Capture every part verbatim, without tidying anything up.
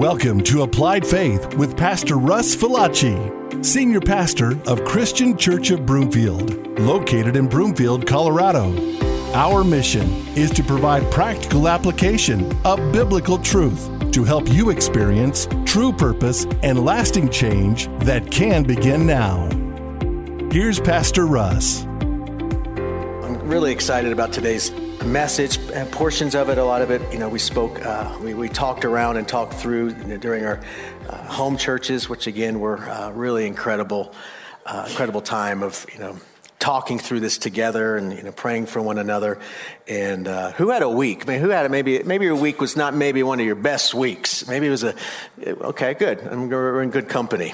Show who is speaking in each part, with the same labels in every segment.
Speaker 1: Welcome to Applied Faith with Pastor Russ Falacci, Senior Pastor of Christian Church of Broomfield, located in Broomfield, Colorado. Our mission is to provide practical application of biblical truth to help you experience true purpose and lasting change that can begin now. Here's Pastor Russ.
Speaker 2: I'm really excited about today's message and portions of it. A lot of it, you know, we spoke, uh, we, we talked around and talked through you know, during our uh, home churches, which again were uh, really incredible, uh, incredible time of, you know, talking through this together and, you know, praying for one another. And uh, who had a week? I mean, who had a, maybe, maybe your week was not maybe one of your best weeks. Maybe it was a, okay, good. I'm, we're in good company.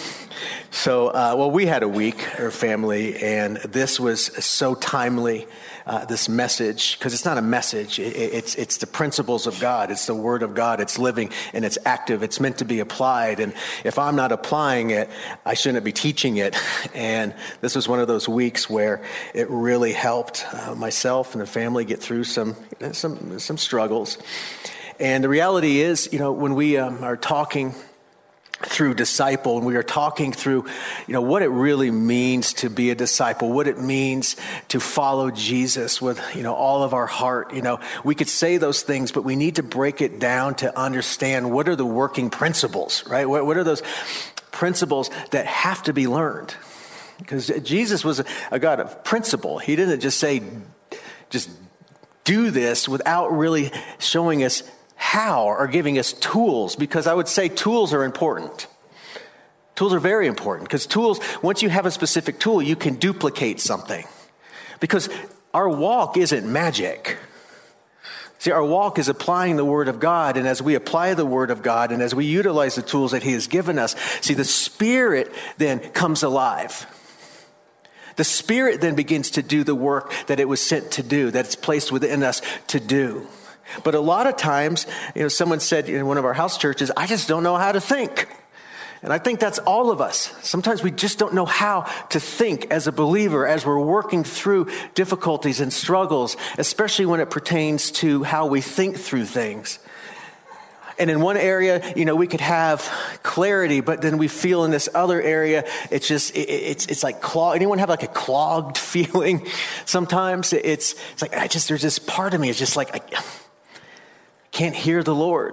Speaker 2: So, uh, well, we had a week, our family, and this was so timely, uh, this message, because it's not a message. It, it's it's the principles of God. It's the Word of God. It's living, and it's active. It's meant to be applied. And if I'm not applying it, I shouldn't be teaching it. And this was one of those weeks where it really helped uh, myself and the family get through some some some struggles. And the reality is, you know, when we um, are talking through disciple, and we are talking through, you know, what it really means to be a disciple, what it means to follow Jesus with, you know, all of our heart. You know, we could say those things, but we need to break it down to understand what are the working principles, right? What, what are those principles that have to be learned? Because Jesus was a, a God of principle. He didn't just say, just do this without really showing us how or giving us tools, because I would say tools are important. Tools are very important because tools, once you have a specific tool, you can duplicate something. Because our walk isn't magic. See, our walk is applying the Word of God, and as we apply the Word of God and as we utilize the tools that He has given us, see, the Spirit then comes alive. The Spirit then begins to do the work that it was sent to do, that it's placed within us to do. But a lot of times, you know, someone said in one of our house churches, I just don't know how to think. And I think that's all of us. Sometimes we just don't know how to think as a believer as we're working through difficulties and struggles, especially when it pertains to how we think through things. And in one area, you know, we could have clarity, but then we feel in this other area, it's just, it, it's it's like clogged. Anyone have like a clogged feeling? Sometimes it's it's like, I just, there's this part of me, it's just like, I can't hear the Lord.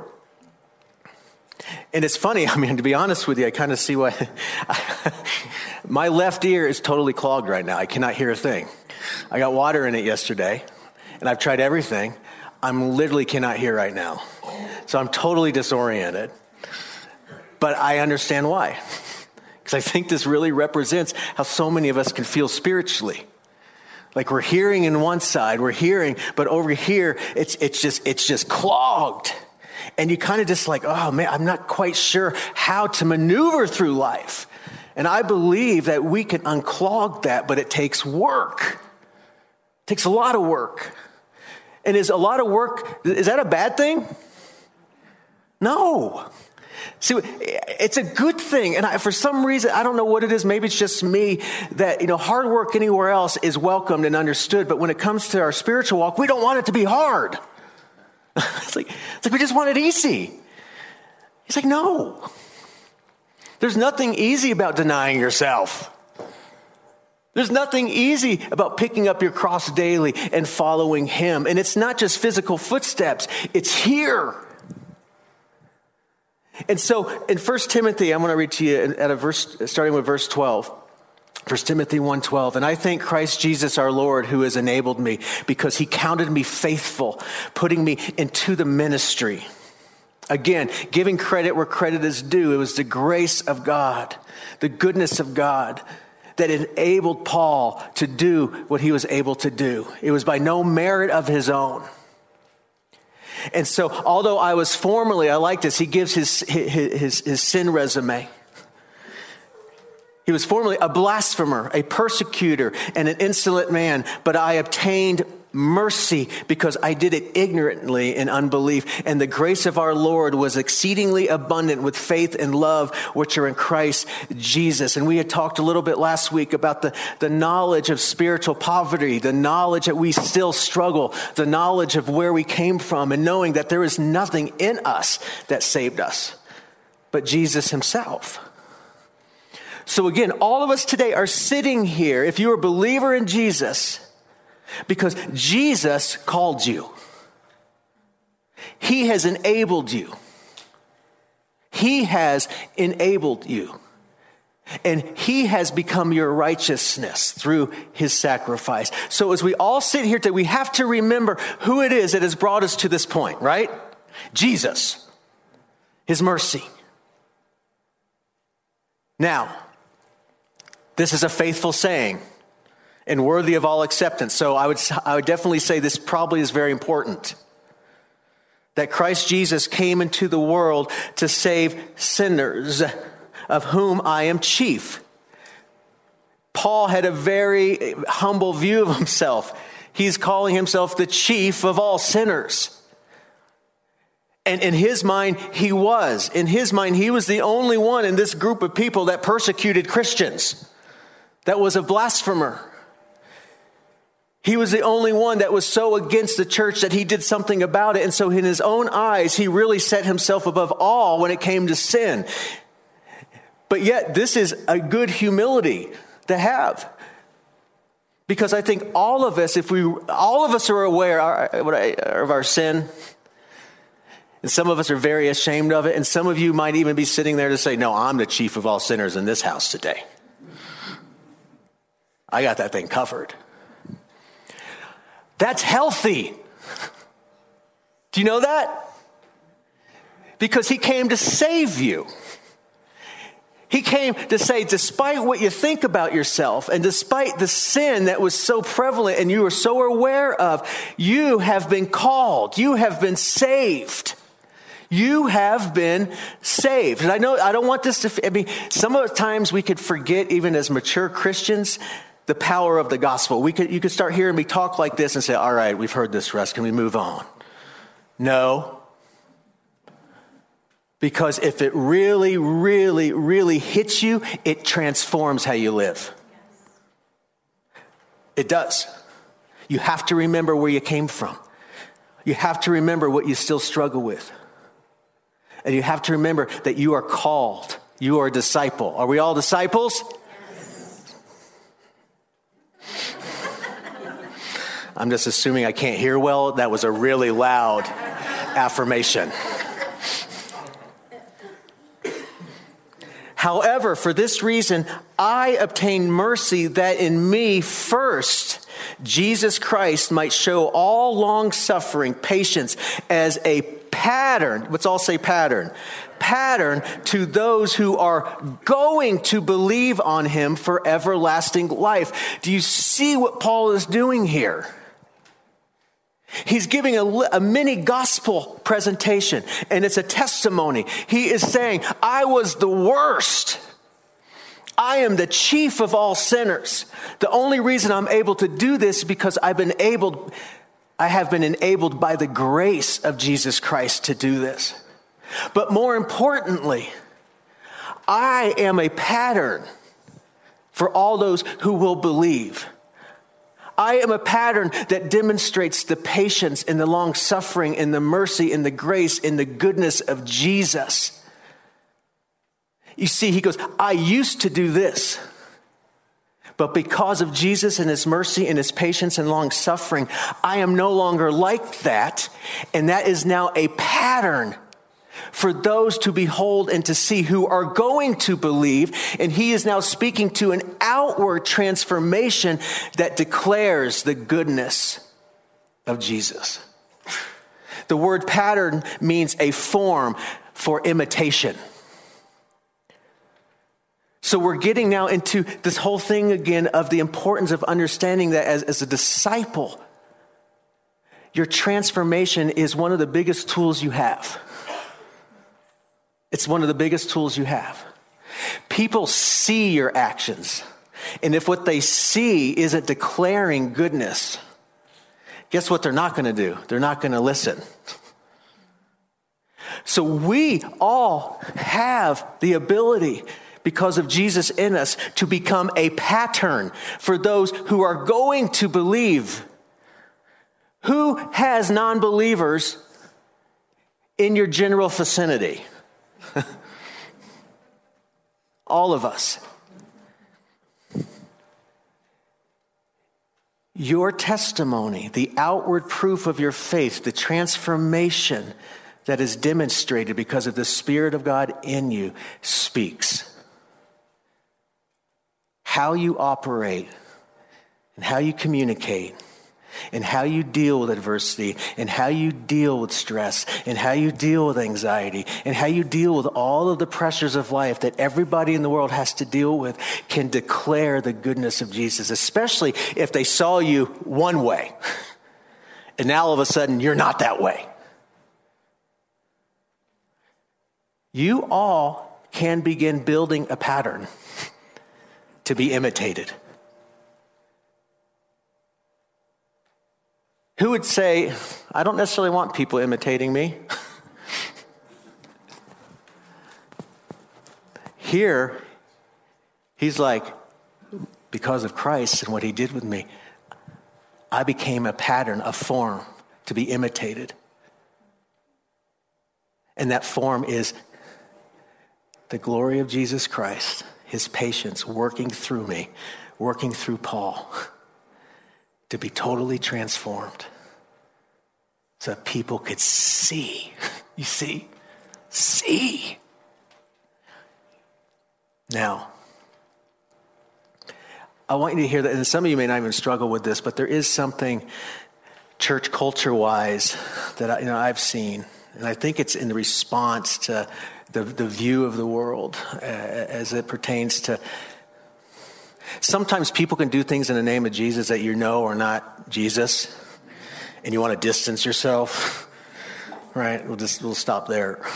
Speaker 2: And it's funny, I mean, to be honest with you, I kind of see why. My left ear is totally clogged right now. I cannot hear a thing. I got water in it yesterday, and I've tried everything. I'm literally cannot hear right now. So I'm totally disoriented. But I understand why. Because I think this really represents how so many of us can feel spiritually. Like we're hearing in one side, we're hearing, but over here, it's it's just it's just clogged. And you kind of just like, oh man, I'm not quite sure how to maneuver through life. And I believe that we can unclog that, but it takes work. It takes a lot of work. And is a lot of work, is that a bad thing? No. See, it's a good thing. And I, for some reason, I don't know what it is. Maybe it's just me that, you know, hard work anywhere else is welcomed and understood. But when it comes to our spiritual walk, we don't want it to be hard. It's like, it's like we just want it easy. He's like, no. There's nothing easy about denying yourself. There's nothing easy about picking up your cross daily and following Him. And it's not just physical footsteps. It's here. And so in First Timothy, I'm going to read to you at a verse, starting with verse twelve. First Timothy one twelve. And I thank Christ Jesus our Lord who has enabled me because He counted me faithful, putting me into the ministry. Again, giving credit where credit is due. It was the grace of God, the goodness of God that enabled Paul to do what he was able to do. It was by no merit of his own. And so, although I was formerly, I like this, he gives his, his, his, his sin resume. He was formerly a blasphemer, a persecutor, and an insolent man, but I obtained mercy because I did it ignorantly in unbelief. And the grace of our Lord was exceedingly abundant with faith and love, which are in Christ Jesus. And we had talked a little bit last week about the, the knowledge of spiritual poverty, the knowledge that we still struggle, the knowledge of where we came from, and knowing that there is nothing in us that saved us. but Jesus himself. So again, all of us today are sitting here, if you're a believer in Jesus, because Jesus called you. He has enabled you. He has enabled you. And he has become your righteousness through his sacrifice. So as we all sit here today, we have to remember who it is that has brought us to this point, right? Jesus. His mercy. Now, this is a faithful saying and worthy of all acceptance. So I would, I would definitely say this probably is very important. That Christ Jesus came into the world to save sinners, of whom I am chief. Paul had a very humble view of himself. He's calling himself the chief of all sinners. And in his mind, he was. In his mind, he was the only one in this group of people that persecuted Christians, that was a blasphemer. He was the only one that was so against the church that he did something about it. And so in his own eyes, he really set himself above all when it came to sin. But yet, this is a good humility to have. Because I think all of us, if we, all of us are aware of our sin. And some of us are very ashamed of it. And some of you might even be sitting there to say, no, I'm the chief of all sinners in this house today. I got that thing covered. That's healthy. Do you know that? Because he came to save you. He came to say, despite what you think about yourself and despite the sin that was so prevalent and you were so aware of, you have been called. You have been saved. You have been saved. And I know, I don't want this to, I mean, some of the times we could forget, even as mature Christians, the power of the gospel. We could, you could start hearing me talk like this and say, all right, we've heard this, Russ. Can we move on? No. Because if it really, really, really hits you, it transforms how you live. It does. You have to remember where you came from. You have to remember what you still struggle with. And you have to remember that you are called. You are a disciple. Are we all disciples? I'm just assuming I can't hear well. That was a really loud affirmation. However, for this reason, I obtained mercy that in me first, Jesus Christ might show all long-suffering patience as a pattern. Let's all say pattern. Pattern to those who are going to believe on him for everlasting life. Do you see what Paul is doing here? He's giving a, a mini gospel presentation, and it's a testimony. He is saying, I was the worst. I am the chief of all sinners. The only reason I'm able to do this is because I've been able, I have been enabled by the grace of Jesus Christ to do this. But more importantly, I am a pattern for all those who will believe. I am a pattern that demonstrates the patience and the long suffering and the mercy and the grace and the goodness of Jesus. You see, he goes, I used to do this, but because of Jesus and his mercy and his patience and long suffering, I am no longer like that. And that is now a pattern for those to behold and to see who are going to believe. And he is now speaking to an outward transformation that declares the goodness of Jesus. The word pattern means a form for imitation. So we're getting now into this whole thing again of the importance of understanding that as, as a disciple, your transformation is one of the biggest tools you have. It's one of the biggest tools you have. People see your actions. And if what they see isn't declaring goodness, guess what they're not going to do? They're not going to listen. So we all have the ability, because of Jesus in us, to become a pattern for those who are going to believe. Who has non-believers in your general vicinity? All of us. Your testimony, the outward proof of your faith, the transformation that is demonstrated because of the Spirit of God in you speaks. How you operate and how you communicate and how you deal with adversity and how you deal with stress and how you deal with anxiety and how you deal with all of the pressures of life that everybody in the world has to deal with can declare the goodness of Jesus, especially if they saw you one way and now all of a sudden you're not that way. You all can begin building a pattern to be imitated. Who would say, I don't necessarily want people imitating me? Here, he's like, because of Christ and what he did with me, I became a pattern, a form to be imitated. And that form is the glory of Jesus Christ, his patience working through me, working through Paul, to be totally transformed so that people could see. You see? See. Now, I want you to hear that, and some of you may not even struggle with this, but there is something church culture-wise that I, you know, I've seen, and I think it's in the response to the, the view of the world uh, as it pertains to. Sometimes people can do things in the name of Jesus that you know are not Jesus, and you want to distance yourself, right? We'll just we'll stop there.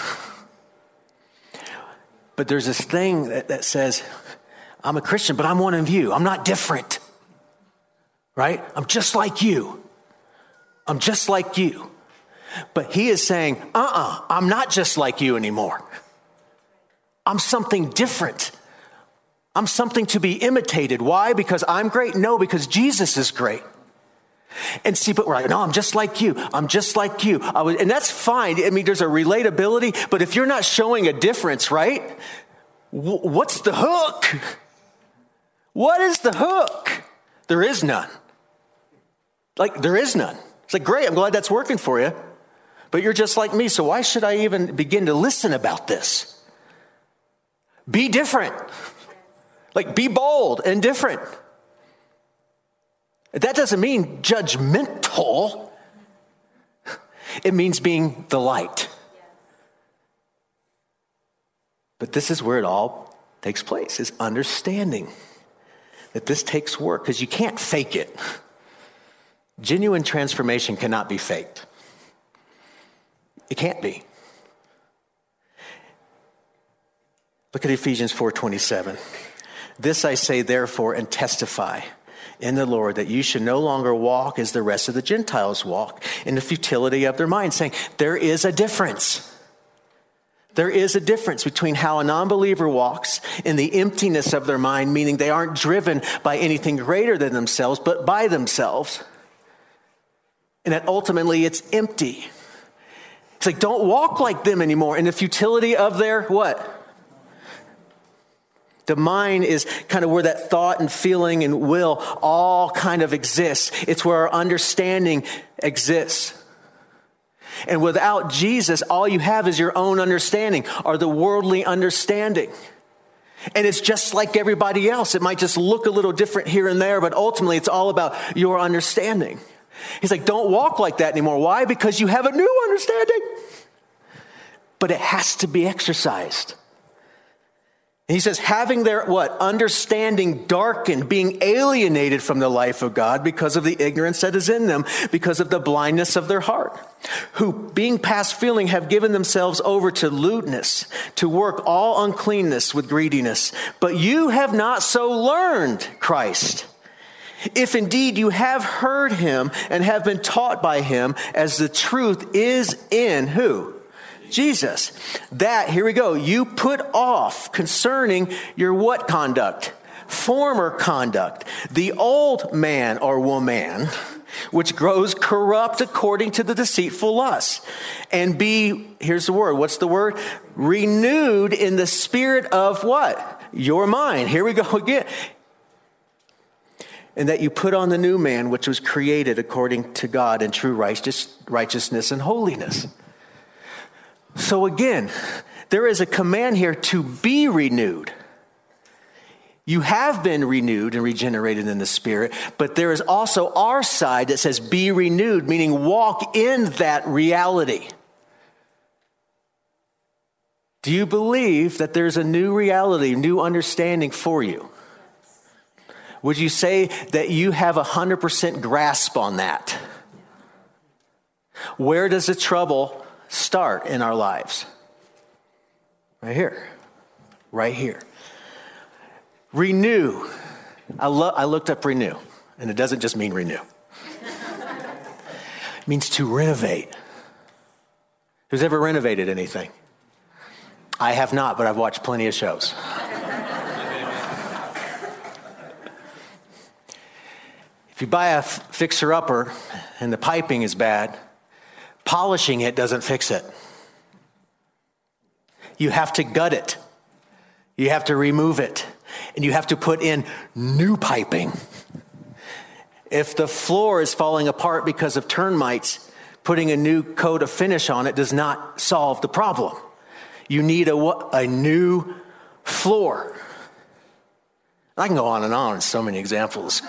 Speaker 2: But there's this thing that, that says, I'm a Christian, but I'm one of you. I'm not different, right? I'm just like you. I'm just like you. But he is saying, uh-uh, I'm not just like you anymore. I'm something different. I'm something to be imitated. Why? Because I'm great? No, because Jesus is great. And see, but we're like, no, I'm just like you. I'm just like you. I was, and that's fine. I mean, there's a relatability, but if you're not showing a difference, right? W- what's the hook? What is the hook? There is none. Like, there is none. It's like, great, I'm glad that's working for you. But you're just like me, so why should I even begin to listen about this? Be different. Like, be bold and different. That doesn't mean judgmental. It means being the light. But this is where it all takes place, is understanding that this takes work, because you can't fake it. Genuine transformation cannot be faked. It can't be. Look at Ephesians four twenty-seven. This I say therefore and testify in the Lord, that you should no longer walk as the rest of the Gentiles walk, in the futility of their mind, saying there is a difference. There is a difference between how a non-believer walks in the emptiness of their mind, meaning they aren't driven by anything greater than themselves, but by themselves. And that ultimately it's empty. It's like, don't walk like them anymore in the futility of their what? The mind is kind of where that thought and feeling and will all kind of exists. It's where our understanding exists. And without Jesus, all you have is your own understanding, or the worldly understanding. And it's just like everybody else. It might just look a little different here and there, but ultimately it's all about your understanding. He's like, don't walk like that anymore. Why? Because you have a new understanding. But it has to be exercised. And he says, having their, what? Understanding darkened, being alienated from the life of God because of the ignorance that is in them, because of the blindness of their heart, who, being past feeling, have given themselves over to lewdness, to work all uncleanness with greediness. But you have not so learned Christ. If indeed you have heard him and have been taught by him, as the truth is in who? Jesus. That, here we go, you put off concerning your what conduct? Former conduct. The old man or woman, which grows corrupt according to the deceitful lust. And be, here's the word, what's the word? Renewed in the spirit of what? your mind. Here we go again. And that you put on the new man, which was created according to God in true righteous, righteousness and holiness. So again, there is a command here to be renewed. You have been renewed and regenerated in the Spirit, but there is also our side that says be renewed, meaning walk in that reality. Do you believe that there's a new reality, new understanding for you? Would you say that you have a one hundred percent grasp on that? Where does the trouble start in our lives? Right here. Right here. Renew. I, lo- I looked up renew, and it doesn't just mean renew. It means to renovate. Who's ever renovated anything? I have not, but I've watched plenty of shows. If you buy a f- fixer-upper and the piping is bad, polishing it doesn't fix it. You have to gut it. You have to remove it. And you have to put in new piping. If the floor is falling apart because of termites, putting a new coat of finish on it does not solve the problem. You need a, a new floor. I can go on and on in so many examples.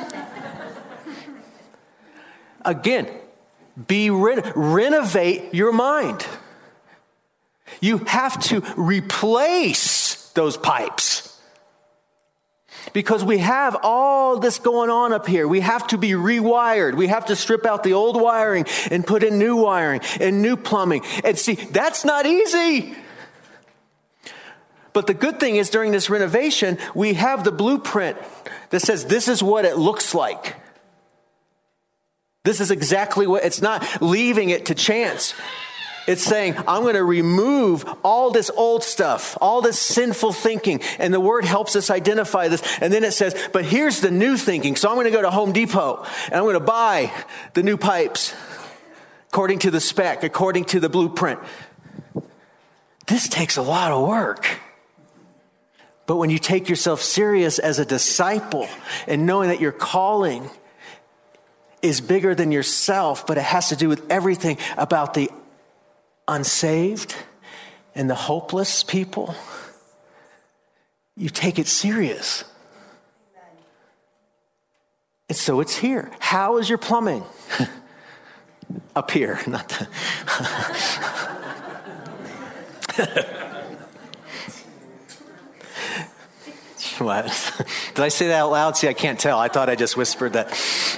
Speaker 2: Again, be re- renovate your mind. You have to replace those pipes. Because we have all this going on up here. We have to be rewired. We have to strip out the old wiring and put in new wiring and new plumbing. And see, that's not easy. But the good thing is during this renovation, we have the blueprint that says this is what it looks like. This is exactly what, it's not leaving it to chance. It's saying, I'm going to remove all this old stuff, all this sinful thinking. And the word helps us identify this. And then it says, but here's the new thinking. So I'm going to go to Home Depot and I'm going to buy the new pipes according to the spec, according to the blueprint. This takes a lot of work. But when you take yourself serious as a disciple and knowing that your calling is bigger than yourself, but it has to do with everything about the unsaved and the hopeless people, you take it serious. And so it's here. How is your plumbing? Up here, not the What? Did I say that out loud? See, I can't tell. I thought I just whispered that.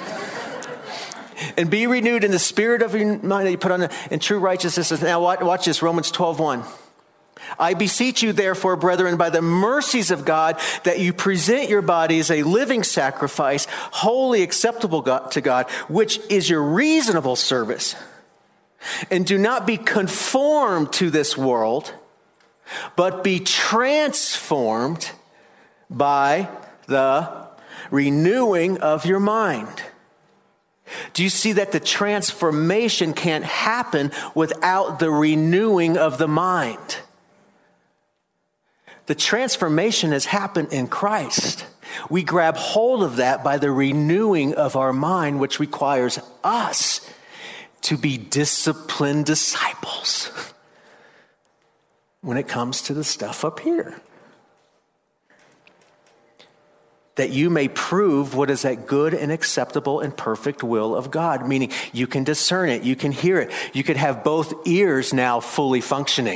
Speaker 2: And be renewed in the spirit of your mind that you put on in true righteousness. Now watch, watch this, Romans twelve one. I beseech you, therefore, brethren, by the mercies of God, that you present your bodies a living sacrifice, wholly acceptable to God, which is your reasonable service. And do not be conformed to this world, but be transformed by the renewing of your mind. Do you see that the transformation can't happen without the renewing of the mind? The transformation has happened in Christ. We grab hold of that by the renewing of our mind, which requires us to be disciplined disciples when it comes to the stuff up here. That you may prove what is that good and acceptable and perfect will of God. Meaning you can discern it, you can hear it. You could have both ears now fully functioning.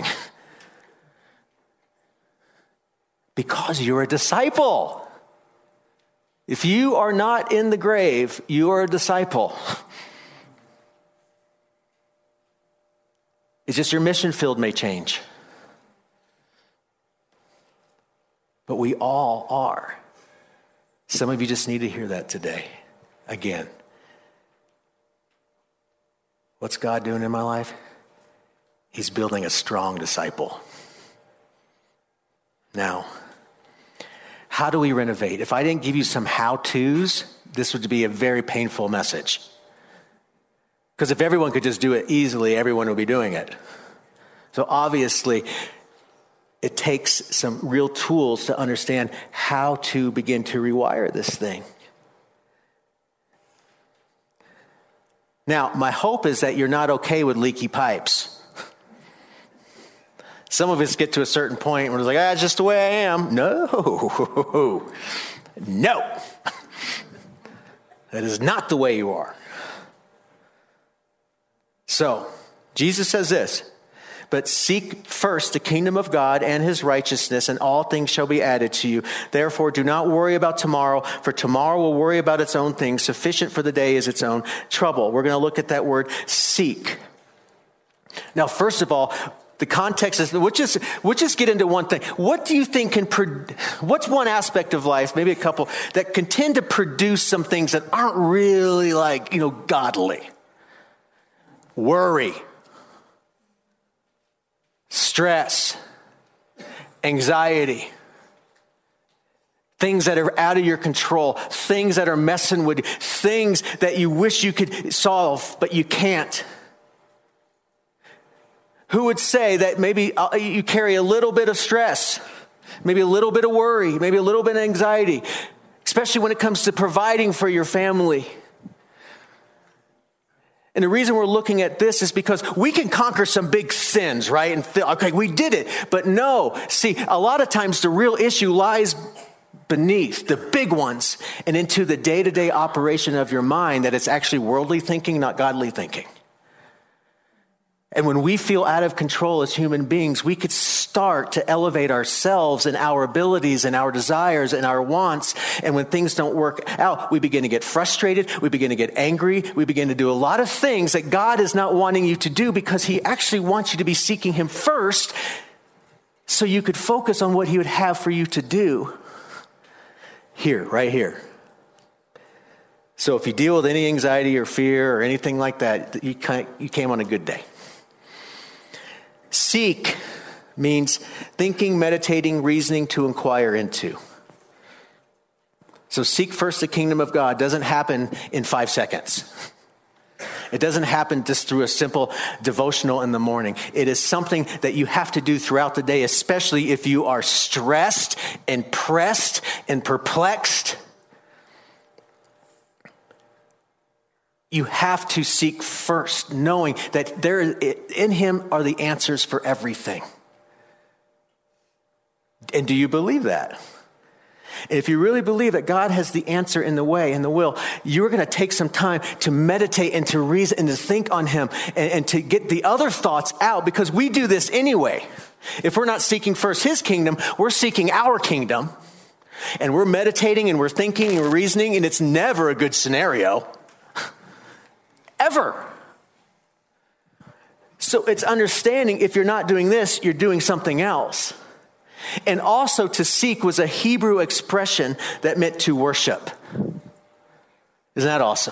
Speaker 2: Because you're a disciple. If you are not in the grave, you are a disciple. It's just your mission field may change. But we all are. Some of you just need to hear that today. Again. What's God doing in my life? He's building a strong disciple. Now, how do we renovate? If I didn't give you some how-tos, this would be a very painful message. Because if everyone could just do it easily, everyone would be doing it. So obviously, it takes some real tools to understand how to begin to rewire this thing. Now, my hope is that you're not okay with leaky pipes. Some of us get to a certain point where it's like, ah, it's just the way I am. No. No. That is not the way you are. So, Jesus says this, but seek first the kingdom of God and his righteousness, and all things shall be added to you. Therefore, do not worry about tomorrow, for tomorrow will worry about its own things. Sufficient for the day is its own trouble. We're going to look at that word seek. Now, first of all, the context is, we'll just, we'll just get into one thing. What do you think can, pro- what's one aspect of life, maybe a couple, that can tend to produce some things that aren't really like, you know, godly? Worry. Stress, anxiety, things that are out of your control, things that are messing with you, things that you wish you could solve, but you can't. Who would say that maybe you carry a little bit of stress, maybe a little bit of worry, maybe a little bit of anxiety, especially when it comes to providing for your family? And the reason we're looking at this is because we can conquer some big sins, right? And feel, okay, we did it. But no, see, a lot of times the real issue lies beneath the big ones and into the day-to-day operation of your mind, that it's actually worldly thinking, not godly thinking. And when we feel out of control as human beings, we could start to elevate ourselves and our abilities and our desires and our wants. And when things don't work out, we begin to get frustrated. We begin to get angry. We begin to do a lot of things that God is not wanting you to do, because he actually wants you to be seeking him first so you could focus on what he would have for you to do here, right here. So if you deal with any anxiety or fear or anything like that, you came on a good day. Seek means thinking, meditating, reasoning, to inquire into. So seek first the kingdom of God doesn't happen in five seconds. It doesn't happen just through a simple devotional in the morning. It is something that you have to do throughout the day, especially if you are stressed and pressed and perplexed. You have to seek first, knowing that there in him are the answers for everything. And do you believe that? If you really believe that God has the answer in the way and the will, you're going to take some time to meditate and to reason and to think on him and, and to get the other thoughts out, because we do this anyway. If we're not seeking first his kingdom, we're seeking our kingdom, and we're meditating and we're thinking and we're reasoning, and it's never a good scenario. Ever. So it's understanding, if you're not doing this, you're doing something else. And also, to seek was a Hebrew expression that meant to worship. Isn't that awesome?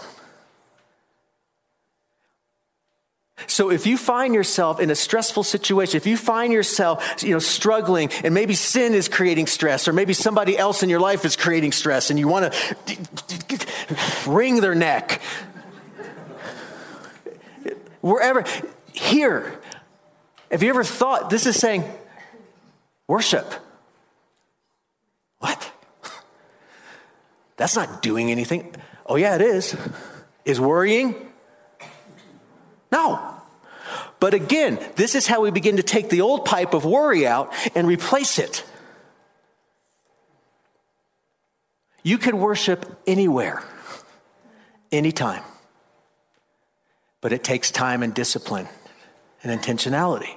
Speaker 2: So if you find yourself in a stressful situation, if you find yourself, you know, struggling, and maybe sin is creating stress, or maybe somebody else in your life is creating stress, and you want to wring their neck, wherever, here, have you ever thought this is saying worship? What? That's not doing anything. Oh yeah, it is. Is worrying? No. But again, this is how we begin to take the old pipe of worry out and replace it. You can worship anywhere, anytime. But it takes time and discipline and intentionality.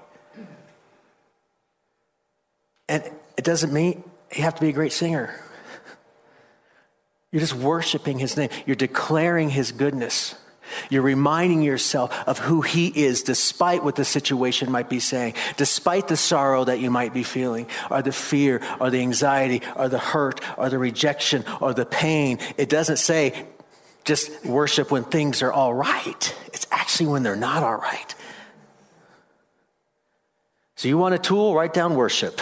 Speaker 2: And it doesn't mean you have to be a great singer. You're just worshiping his name. You're declaring his goodness. You're reminding yourself of who he is, despite what the situation might be saying, despite the sorrow that you might be feeling, or the fear, or the anxiety, or the hurt, or the rejection, or the pain. It doesn't say just worship when things are all right. It's actually when they're not all right. So you want a tool? Write down worship.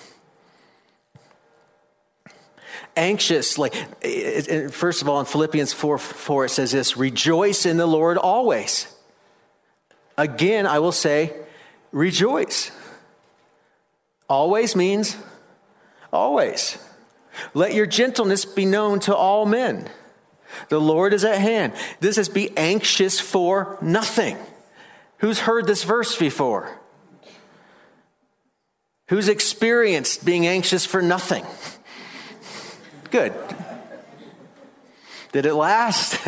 Speaker 2: Anxious, like, first of all, in Philippians four four, it says this: rejoice in the Lord always. Again, I will say, rejoice. Always means always. Let your gentleness be known to all men. The Lord is at hand. This is be anxious for nothing. Who's heard this verse before? Who's experienced being anxious for nothing? Good. Did it last?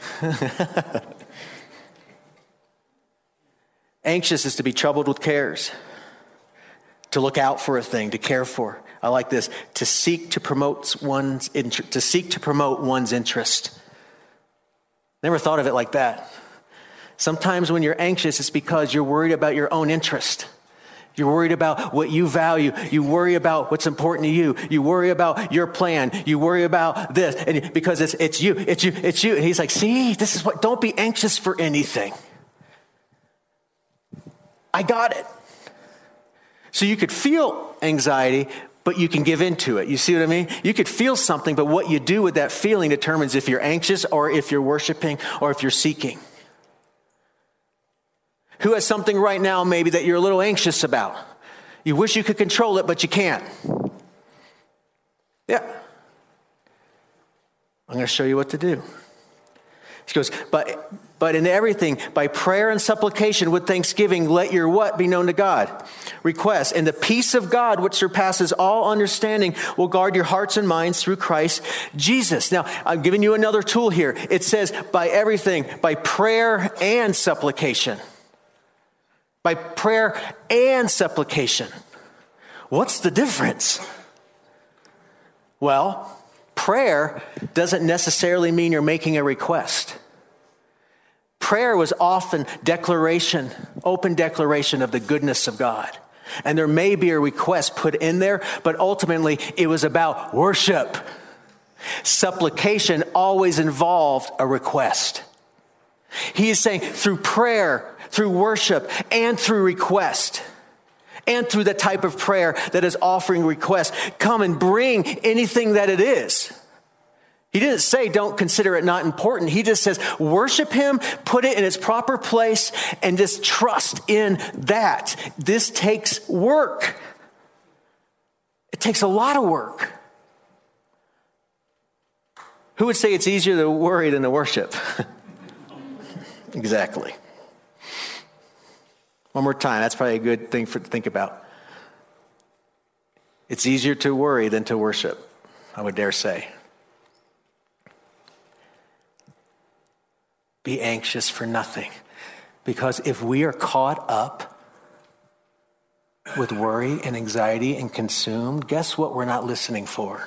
Speaker 2: Anxious is to be troubled with cares, to look out for a thing, to care for. I like this, to seek to promote one's inter- to seek to promote one's interest. Never thought of it like that. Sometimes when you're anxious, it's because you're worried about your own interest. You're worried about what you value. You worry about what's important to you. You worry about your plan. You worry about this, and because it's it's you, it's you, it's you. And he's like, see, this is what. Don't be anxious for anything. I got it. So you could feel anxiety, but you can give into it. You see what I mean? You could feel something, but what you do with that feeling determines if you're anxious or if you're worshiping or if you're seeking. Who has something right now maybe that you're a little anxious about? You wish you could control it, but you can't. Yeah. I'm going to show you what to do. He goes, but but in everything, by prayer and supplication with thanksgiving, let your what be known to God? Request. And the peace of God, which surpasses all understanding, will guard your hearts and minds through Christ Jesus. Now, I'm giving you another tool here. It says, by everything, by prayer and supplication. By prayer and supplication. What's the difference? Well, prayer doesn't necessarily mean you're making a request. Prayer was often declaration, open declaration of the goodness of God. And there may be a request put in there, but ultimately it was about worship. Supplication always involved a request. He is saying through prayer, through worship, and through request, and through the type of prayer that is offering request, come and bring anything that it is. He didn't say don't consider it not important. He just says worship him, put it in its proper place, and just trust in that. This takes work. It takes a lot of work. Who would say it's easier to worry than to worship? Exactly. One more time. That's probably a good thing for to think about. It's easier to worry than to worship, I would dare say. Be anxious for nothing. Because if we are caught up with worry and anxiety and consumed, guess what we're not listening for?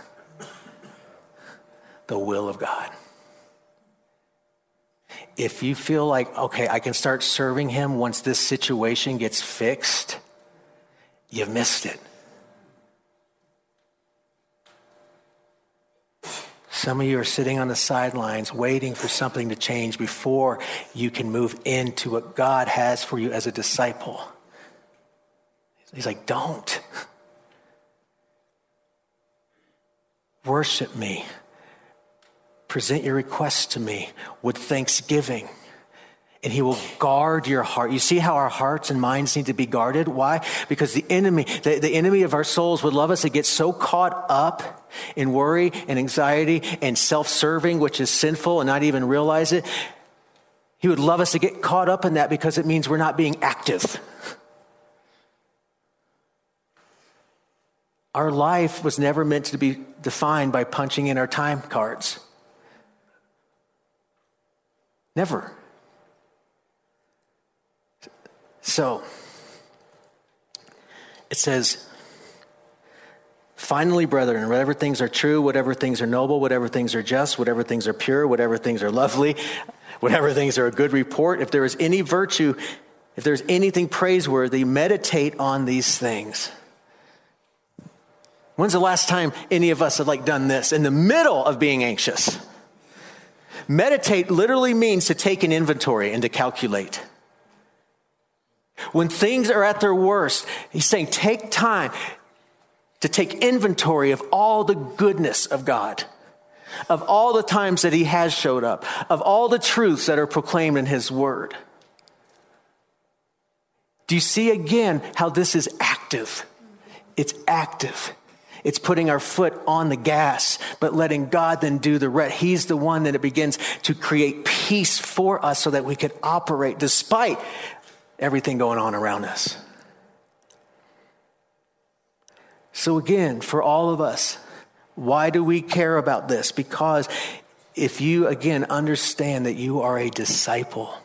Speaker 2: The will of God. If you feel like, okay, I can start serving him once this situation gets fixed, you've missed it. Some of you are sitting on the sidelines waiting for something to change before you can move into what God has for you as a disciple. He's like, don't. Worship me. Present your requests to me with thanksgiving, and he will guard your heart. You see how our hearts and minds need to be guarded? Why? Because the enemy, the, the enemy of our souls would love us to get so caught up in worry and anxiety and self-serving, which is sinful, and not even realize it. He would love us to get caught up in that because it means we're not being active. Our life was never meant to be defined by punching in our time cards. Never. So, it says, finally, brethren, whatever things are true, whatever things are noble, whatever things are just, whatever things are pure, whatever things are lovely, whatever things are a good report, if there is any virtue, if there's anything praiseworthy, meditate on these things. When's the last time any of us have like done this in the middle of being anxious? Meditate literally means to take an inventory and to calculate. When things are at their worst, he's saying take time to take inventory of all the goodness of God, of all the times that he has showed up, of all the truths that are proclaimed in his word. Do you see again how this is active? It's active. It's putting our foot on the gas, but letting God then do the rest. He's the one that it begins to create peace for us so that we can operate despite everything going on around us. So again, for all of us, why do we care about this? Because if you, again, understand that you are a disciple.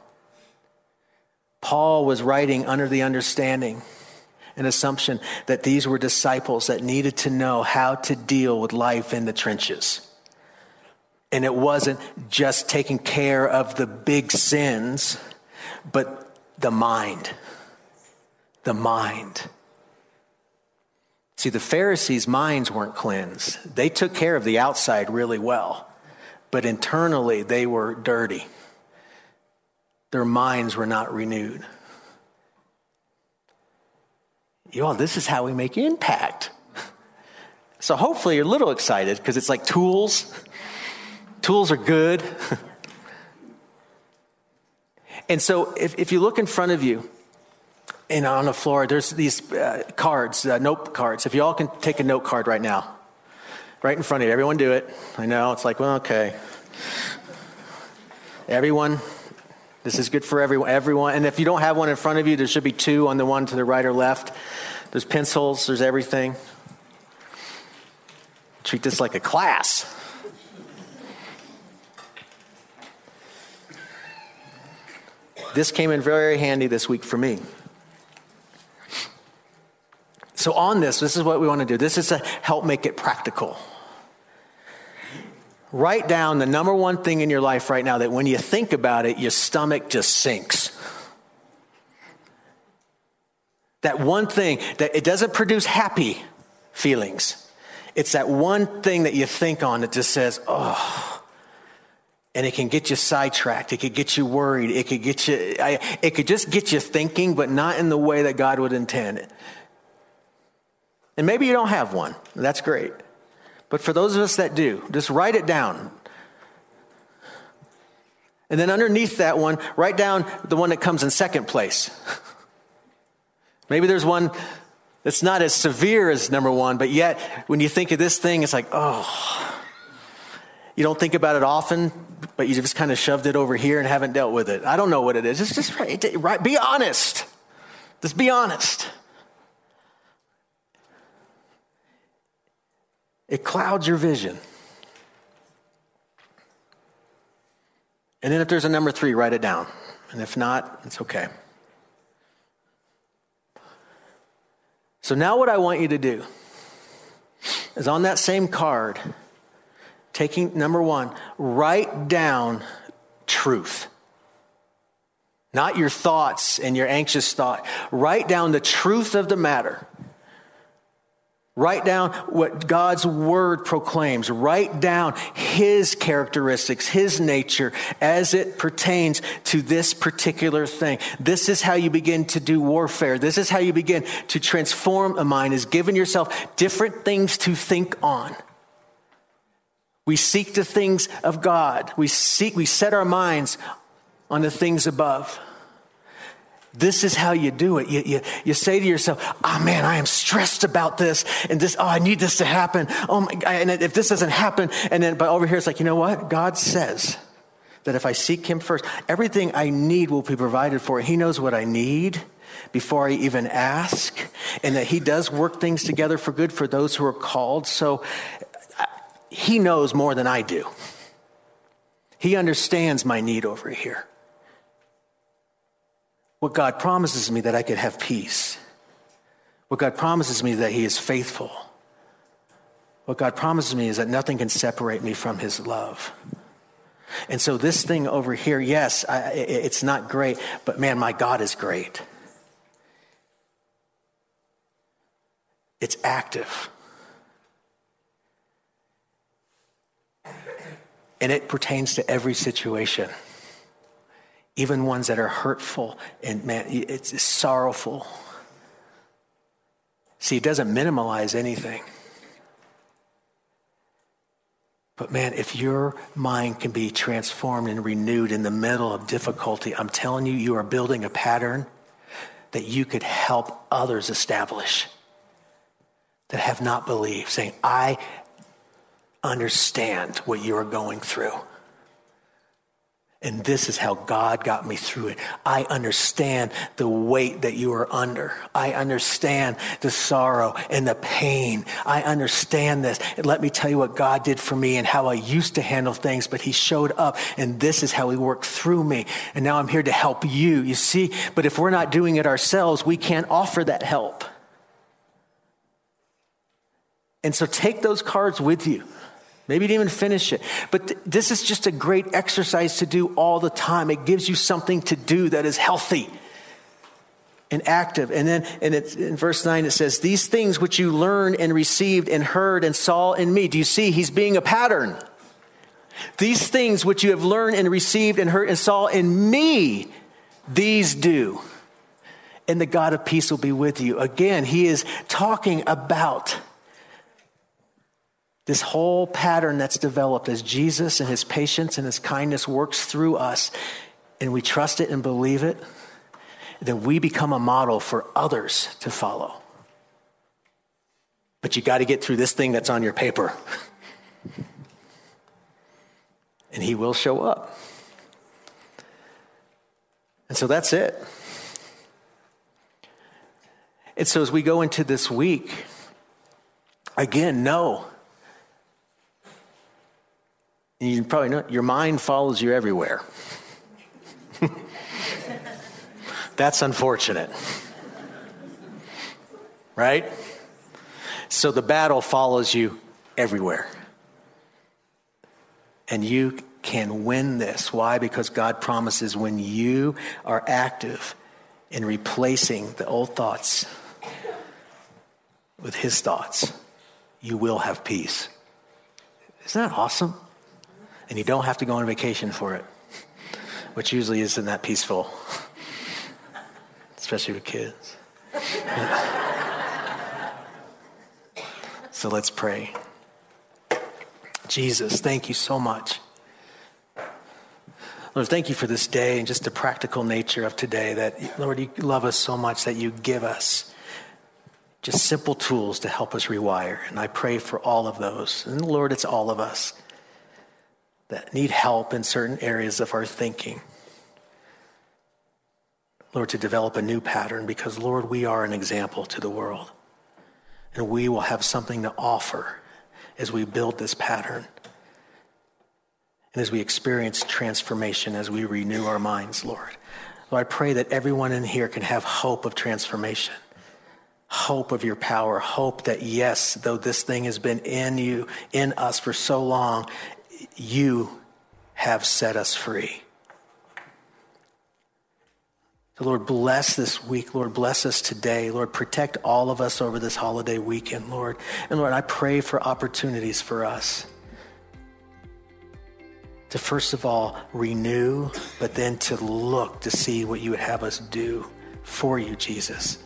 Speaker 2: Paul was writing under the understanding, an assumption that these were disciples that needed to know how to deal with life in the trenches. And it wasn't just taking care of the big sins, but the mind. The mind. See, the Pharisees' minds weren't cleansed. They took care of the outside really well, but internally they were dirty. Their minds were not renewed. Y'all, this is how we make impact. So hopefully you're a little excited because it's like tools. Tools are good. And so if, if you look in front of you and on the floor, there's these uh, cards, uh, note cards. If you all can take a note card right now, right in front of you. Everyone do it. I know, it's like, well, okay. Everyone, this is good for everyone. Everyone. And if you don't have one in front of you, there should be two on the one to the right or left. There's pencils, there's everything. Treat this like a class. This came in very handy this week for me. So on this, this is what we want to do. This is to help make it practical. Write down the number one thing in your life right now that when you think about it, your stomach just sinks. That one thing that it doesn't produce happy feelings. It's that one thing that you think on that just says, oh, and it can get you sidetracked. It could get you worried. It could get you, I, it could just get you thinking, but not in the way that God would intend it. And maybe you don't have one. That's great. But for those of us that do, just write it down. And then underneath that one, write down the one that comes in second place. Maybe there's one that's not as severe as number one, but yet when you think of this thing, it's like, oh, you don't think about it often, but you just kind of shoved it over here and haven't dealt with it. I don't know what it is. Just, just write, write, be honest. Just be honest. It clouds your vision. And then if there's a number three, write it down. And if not, it's okay. So now what I want you to do is on that same card, taking number one, write down truth. Not your thoughts and your anxious thought. Write down the truth of the matter. Write down what God's word proclaims. Write down his characteristics, his nature as it pertains to this particular thing. This is how you begin to do warfare. This is how you begin to transform a mind, is giving yourself different things to think on. We seek the things of God. We seek, we set our minds on the things above. This is how you do it. You, you, you say to yourself, oh man, I am stressed about this and this, oh, I need this to happen. Oh my God, and if this doesn't happen, and then, but over here it's like, you know what? God says that if I seek him first, everything I need will be provided for. He knows what I need before I even ask, and that he does work things together for good for those who are called. So he knows more than I do. He understands my need over here. What God promises me, that I could have peace. What God promises me, that he is faithful. What God promises me is that nothing can separate me from his love. And so this thing over here, yes, I, it's not great, but man, my God is great. It's active. And it pertains to every situation. Even ones that are hurtful and man, it's sorrowful. See, it doesn't minimize anything. But man, if your mind can be transformed and renewed in the middle of difficulty, I'm telling you, you are building a pattern that you could help others establish. that have not believed, saying, I understand what you are going through. And this is how God got me through it. I understand the weight that you are under. I understand the sorrow and the pain. I understand this. And let me tell you what God did for me and how I used to handle things, but he showed up and this is how he worked through me. And now I'm here to help you, you see? But if we're not doing it ourselves, we can't offer that help. And so take those cards with you. Maybe you didn't even finish it. But th- this is just a great exercise to do all the time. It gives you something to do that is healthy and active. And then and it's, in verse nine, it says, these things which you learned and received and heard and saw in me. Do you see? He's being a pattern. These things which you have learned and received and heard and saw in me, these do. And the God of peace will be with you. Again, he is talking about this whole pattern that's developed as Jesus and his patience and his kindness works through us, and we trust it and believe it, then we become a model for others to follow. But you got to get through this thing that's on your paper. And he will show up. And so that's it. And so as we go into this week, again, know, you probably know, your mind follows you everywhere. That's unfortunate. Right? So the battle follows you everywhere. And you can win this. Why? Because God promises when you are active in replacing the old thoughts with his thoughts, you will have peace. Isn't that awesome? And you don't have to go on vacation for it, which usually isn't that peaceful, especially with kids. So let's pray. Jesus, thank you so much. Lord, thank you for this day and just the practical nature of today that, Lord, you love us so much that you give us just simple tools to help us rewire. And I pray for all of those. And Lord, it's all of us that need help in certain areas of our thinking. Lord, to develop a new pattern because, Lord, we are an example to the world. And we will have something to offer as we build this pattern. And as we experience transformation, as we renew our minds, Lord. Lord, I pray that everyone in here can have hope of transformation. Hope of your power. Hope that, yes, though this thing has been in you, in us for so long, you have set us free. So Lord, bless this week. Lord, bless us today. Lord, protect all of us over this holiday weekend, Lord. And Lord, I pray for opportunities for us to first of all renew, but then to look to see what you would have us do for you, Jesus.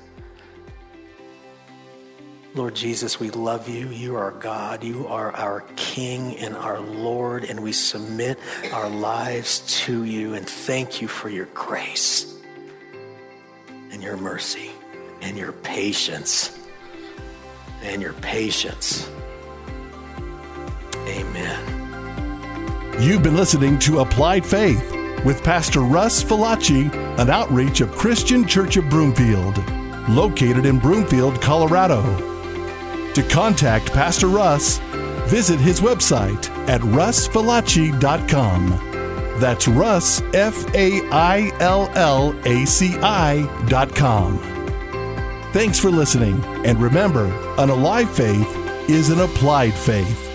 Speaker 2: Lord Jesus, we love you. You are God. You are our King and our Lord, and we submit our lives to you and thank you for your grace and your mercy and your patience and your patience. Amen.
Speaker 1: You've been listening to Applied Faith with Pastor Russ Falacci, an outreach of Christian Church of Broomfield, located in Broomfield, Colorado. To contact Pastor Russ, visit his website at russ falacci dot com. That's Russ, F A I L L A C I dot com. Thanks for listening, and remember, an alive faith is an applied faith.